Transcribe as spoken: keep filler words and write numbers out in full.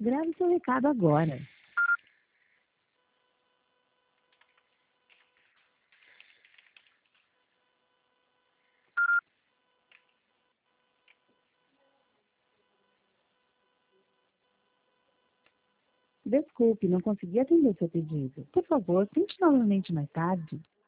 Grave seu recado agora. Desculpe, não consegui atender seu pedido. Por favor, tente novamente mais tarde.